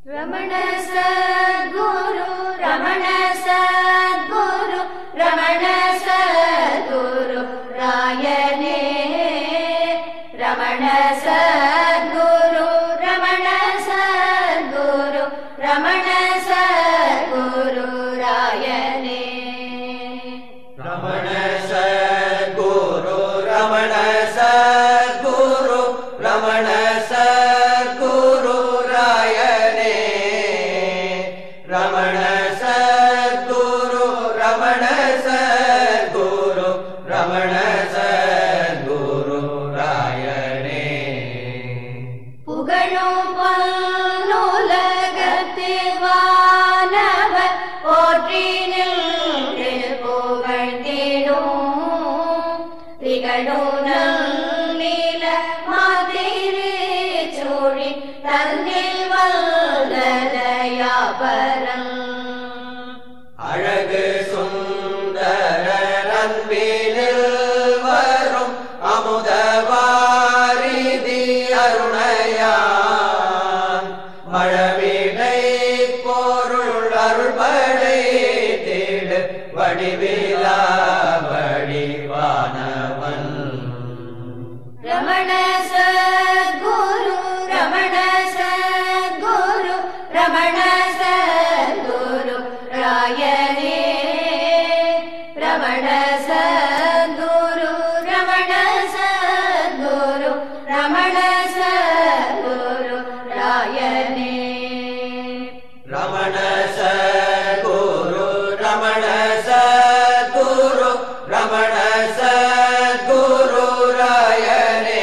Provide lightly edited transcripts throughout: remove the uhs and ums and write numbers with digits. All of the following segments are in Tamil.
रमण सद्गुरु रमण सद्गुरु रमण सद्गुरु रायने रमण सद्गुरु रमण सद्गुरु रमण सद्गुरु रायने रमण सद्गुरु रमण सद्गुरु रमण सद्गुरु रायने रमण सद्गुरु रमण सद्गुरु रमण सद्गुरु रायने पुगळो पल्लुलगत्ते वानवर पोற்றி நின்று புகழ்ந்திடும் திகழோ நல்லில மாதிரி சூழி தன்னில் வல்லதயாபரம் அழகு சுந்தர அன்பினில் வரும் அமுதவாரிதி அருணையான் மழவிடை பொருள் அருள்படை தேடு வடிவிலா வடிவானவன் रमण सद्गुरु रमण सद्गुरु रमण सद्गुरु रायने रमण सद्गुरु रमण सद्गुरु रमण सद्गुरु रायने रमण सद्गुरु रमण सद्गुरु रमण सद्गुरु रायने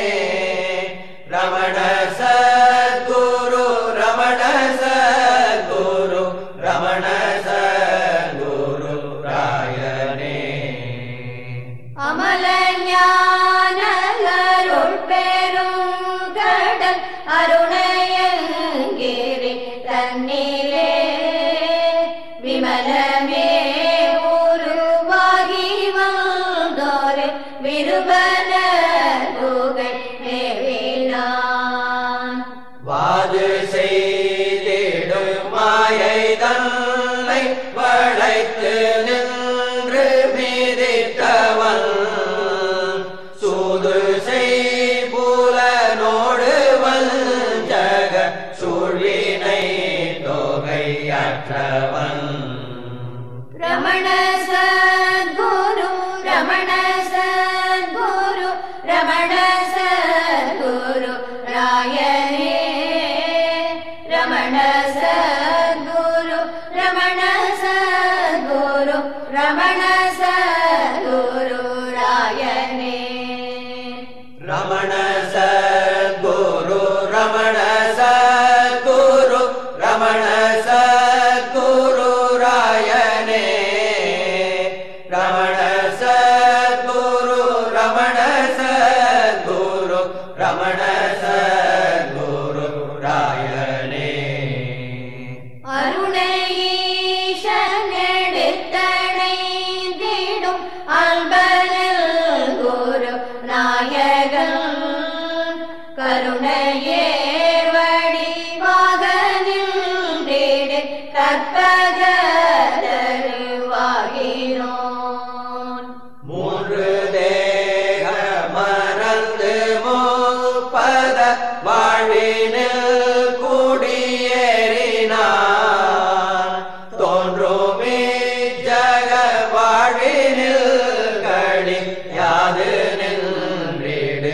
रमण सद्गुरु रमण सद्गुरु रमण सद्गुरु रायने अमल ஞானலருள் பெருங்கடல் அருணையங்கிரி தன்னிலே விமலமே உருவாகி வந்தோரு விருபன புகழ் மேவினான் வாது செய்திடும் மாயை தன்னை வளைத்து நின்று மீதிட்டவன் சூது செய்புலனோடு வஞ்சக சூழ்வினை தொகையற்றவன் रमण सद्गुरु रमण सद्गुरु रमण सद्गुरु रायने रमण सद्गुरु रमण सद्गुरु रमण सद्गुरु रायने रमण सद्गुरु रमण सद्गुरु रमण सद्गुरु रायने रमण सद्गुरु रमण सद्गुरु रमण सद्गुरु रायने அருணையீஷனெடுத்தணைந்திடும் அல்பனில் குரு நாயகன் கருணையேர் வடிவாக நின்றிடு கற்பகதருவாகினோன் மூன்று தேக மறந்து முப்பத வாழ்வினில் குடியேறினான் தோன்றுமே ஜக வாழ்வினில் களி யாது நின்றிடு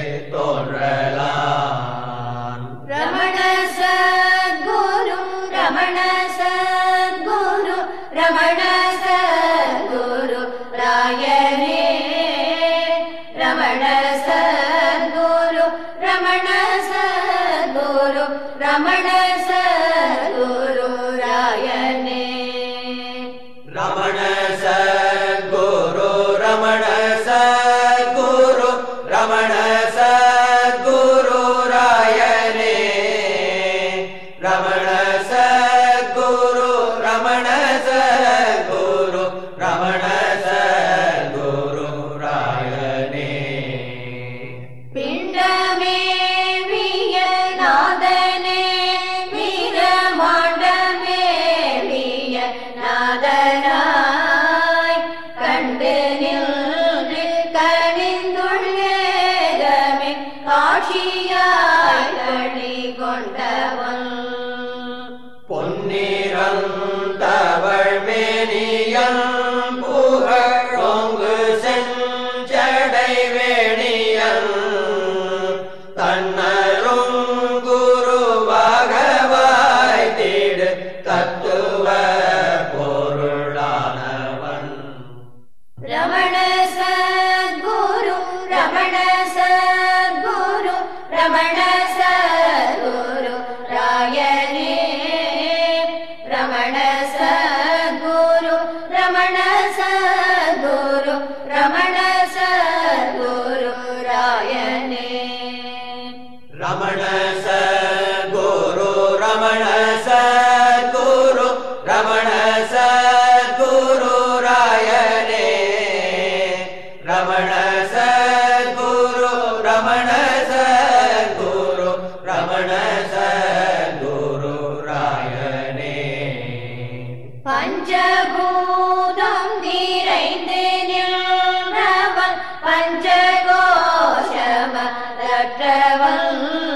தோன்றலான் रमण सद्गुरु रमण सद्गुरु रमण सद्गुरु रायने रमण सद्गुरु रमण सद्गुरु रमण सद्गुरु रायने रमण सद्गुरु रमण सद्गुरु रमण सद्गुरु रायने रमण सद्गुरु रमण सद्गुरु रमण सद्गुरु रायने पिंडमे காட்சியாய் களி கொண்டவன் பொன்னிறந்தவள் மேனியன் புகழோங்கு செஞ்சடை வேணியன் தன்னரும் குருவாகவாய் தீடு தத்துவ பொருளானவன் ரமண சத்குரு ரமண சத்குரு ரமண சத்குரு ராயனே ரமண சத்குரு ரமண சத்குரு ரமண சத்குரு ராயனே ரமண சத்குரு ரமண சத்குரு ரமண சத்குரு ராயனே ரமண சத்குரு ரமண சத்குரு ரமண சத்குரு ராயனே பஞ்சபூதம் நிறைந்து நின்றவன் பஞ்சகோஷமற்றவன்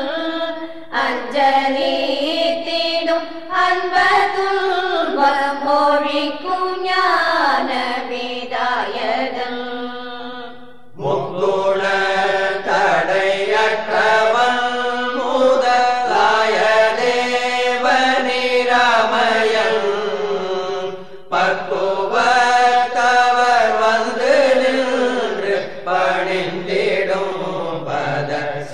அஞ்சலி தீடும் அன்பதுன்பம் மொழிக்கும் ஞான விதாயகன் முக்குண தடையற்றவன் முதலாய தேவனிராமயன் பக்குவத்தவர் வந்து நின்று பணிந்திடும் பத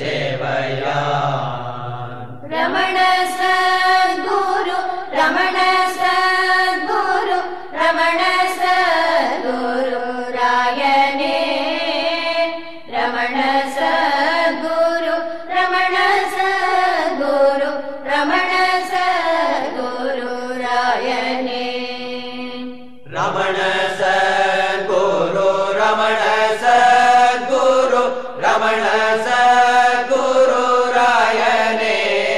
சேவையான் ரமண சத்குரு ரமண சத்குரு ரமண சத்குரு ராயனே ரமண சத்குரு ரமண சத்குரு ரமண சத்குரு ராயனே ரமண சத்குரு ரமண சத்குரு ரமண சத்குரு ராயனே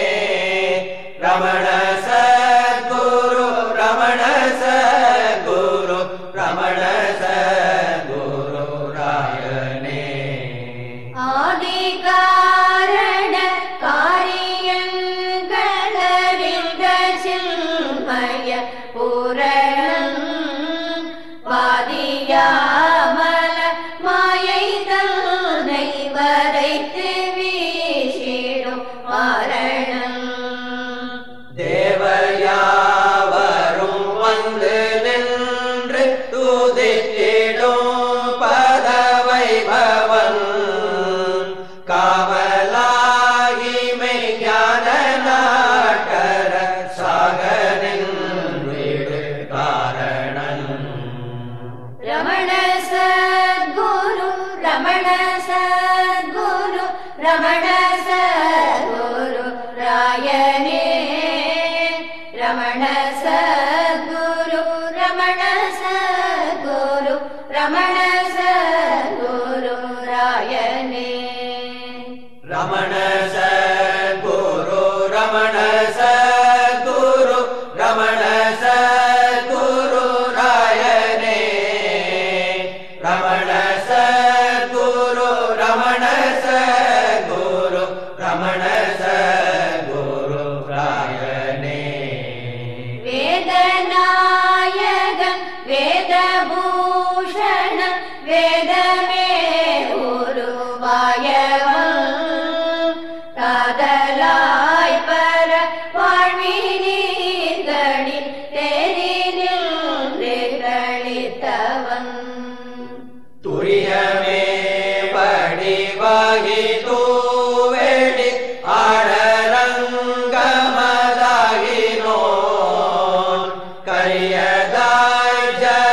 ரமண சத்குரு ரமண சத்குரு ரமண சத்குரு ராயனே ஆதி காரண காரியங்களறிந்த சின்மய பூரணன் வாதியாமல மாயை தன்னை வரைத்து வீசிடும் மாரணன் தேவயாவரும் வந்து நின்று துதித்திடும் பதவைபவன் காவலாகி மெய்ஞான நாட்டர சாகனின் வீடு காரணன் ரமண சத்குரு ரமண சத்குரு ரமண சத்குரு ராயனே ரமண சத்குரு ரமண சத்குரு ரமண சத்குரு ராயனே ரமண சத்குரு ரமண சத்குரு ரமண சத்குரு ராயனே ரமண சத்குரு ரமண சத்குரு ரமண சத்குரு ராயனே வேதநாயகன் வேதபூஷணன் வேதமே உருவாயவன் காதலாய் பர வாழ்வினீர்களில் தெரிநின்று கழித்தவன் துரியமே படிவாகி தூவெளி ஆடரங்கமதாகினோன் கரியதாய்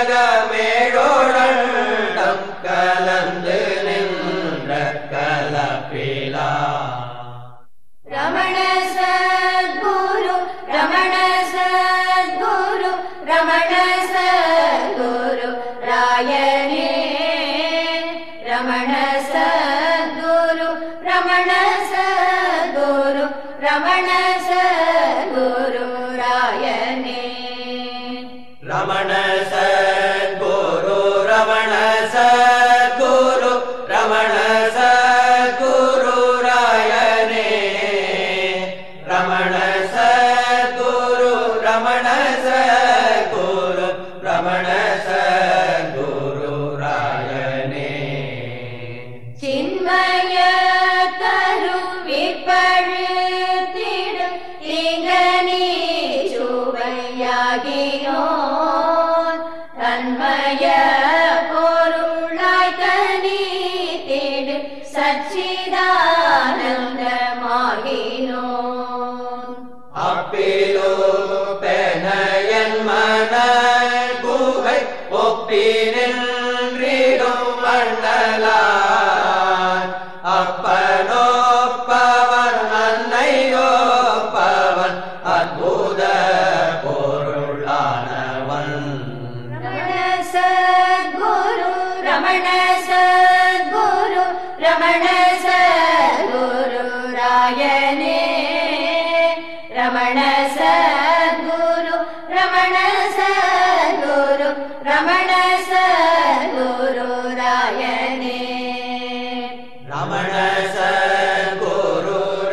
ஜகமேழோழண்டம் கலந்து நின்ற கலப்பிலா ரமண சத்குரு ரமண சத்குரு ரமண சத்குரு ராயனே ரமண சத்குரு ரமண சத்குரு ரமண சத்குரு ராயனே ரமண சத்குரு ரமண சத்குரு ரமண சத்குரு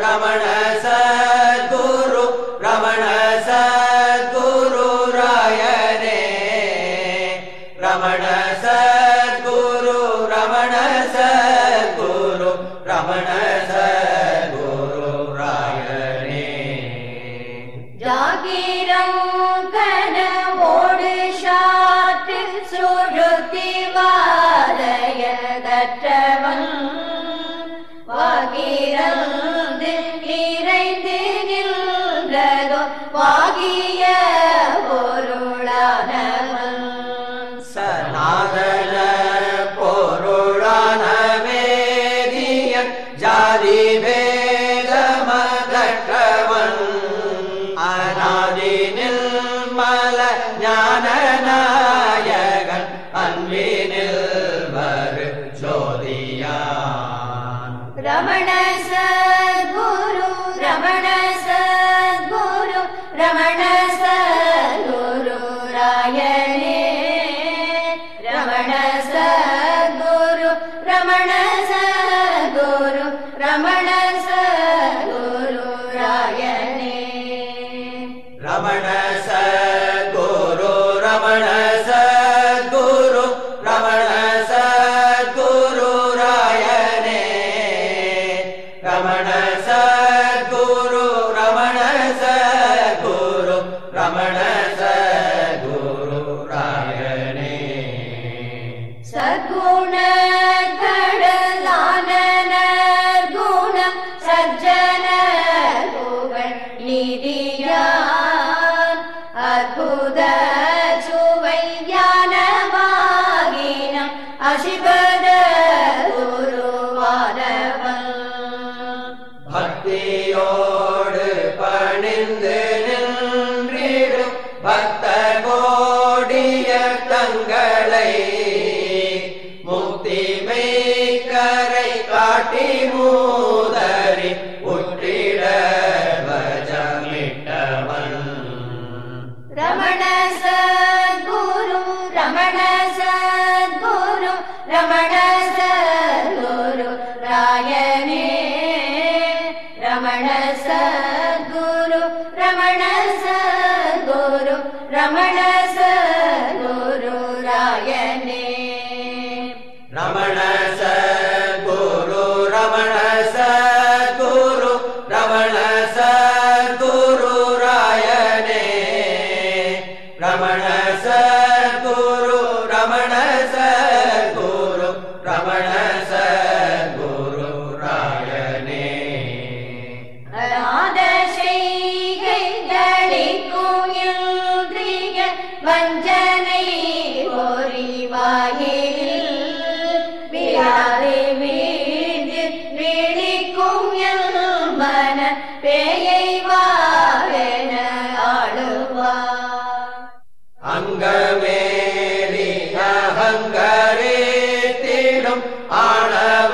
ரமண சத்குரு ரமண சத்குரு ராயனே ரமண சத்குரு ரமண சத்குரு ரமண சத்குரு ராயனே ஜாகிரம் கனவோடு சாற்று சுழுத்தி வாதைய கற்றவன் வாகிரந்து நிறைந்து நின்றதோ வாகிய பொருளானவன் சநாதன பொருளான வேதியன் ஜாதி வேதமகற்றவன் அநாதி நிர்மல ஞானநாயகன் அன்பினில் வரு ஜோதியான் ரமண சத்குரு ரமண சத்குரு ரமண சத்குரு ராயனே ரமண சத்குரு ரமண சத்குரு ரமண சத்குரு ராயனே ரமண சத்குரு ரமண சத்குரு ரமண சத்குரு ராயனே ரமண சத்குரு ரமண சத்குரு ரமண சத்குரு ராயனே சத்குண கடலான குணம் சஜ்ஜன புகழ் நிதியான் அற்புத சுவை ஞானமாகினம் அசிபத குருவானவன் பக்தியோடு பணிந்து நின்றிடும் பக்த கோடிய தங்களை முக்தி மெய்கரை காட்டி மூதறி உற்றிட வஜமிட்டவன் ரமண சத்குரு ரமண சத்குரு ரமண சத்குரு ராயனே ரமண சத்குரு ரமண சத்குரு ரமண சத்குரு ராயனே ரமண சத்குரு ரமண சத்குரு ரமண சத்குரு ராயனே ரமண சத்குரு ரமண சத்குரு ரமண சத்குரு ராயனே அநாத செய்கைகளிக்கும் இன்றிய வஞ்சனை பொறிவாயில் விழாதை வீழ்ந்து விழிக்கும் என் மன பேயை வாழென ஆளுவார் அங்கமேறி அகங்கரித்திடும் ஆணவ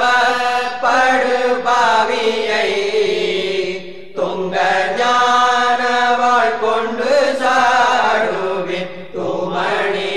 படுபாவியை துங்க ஞானவாள் கொண்டு சாடுவின் துமணி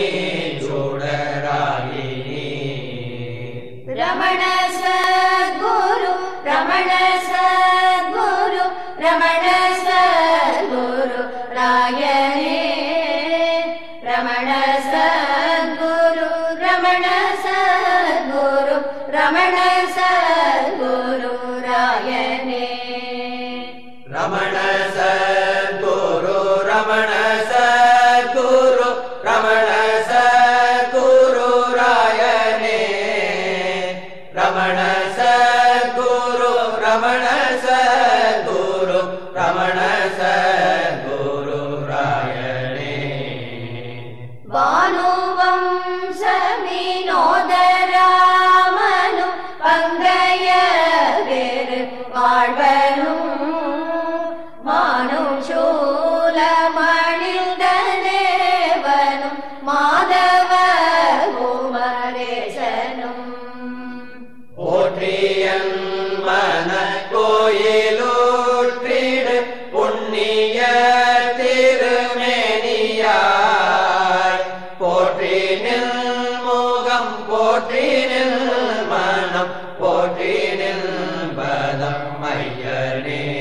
சுடராகினி ரமண சத்குரு ரமண சத்குரு ரமண சத்குரு ராயனே ரமண சத்குரு ரமண சத்குரு ரமண சத்குரு ராயனே ரமண சத்குரு ரமண சத்குரு ரமண சத்குரு ராயனே ரமண சத்குரு ரமண சத்குரு ரமண சத்குரு ராயனே பானுவம்ச வினோதராமனும் பங்கைய வேறு வாழ்வனும் மானும் சூலமணிந்த தேவனும் மாதவ குமரேசனும் போற்றியன் மன கோயிலூற்றிடு புண்ணிய திருமேனியாய் போற்றி நில் முகம் போற்றி நில் மனம் போற்றி நில் பதம் ஐயனே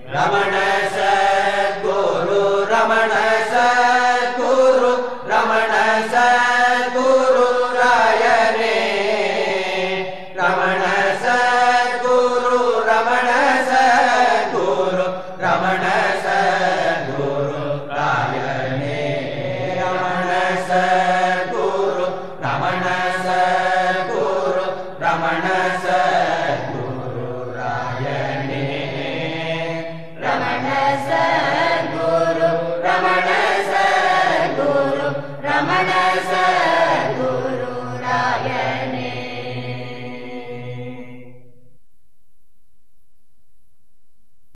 ரமண சத்குரு ரமண சத்குரு ரமண சத்குரு ராயனே ரமண சத்குரு ரமண சத்குரு ரமண சத்குரு ராயனே ரமண சத்குரு ரமண சத்குரு ரமண சத்குரு ராயனே ரமண சத்குரு ரமண சத்குரு ரமண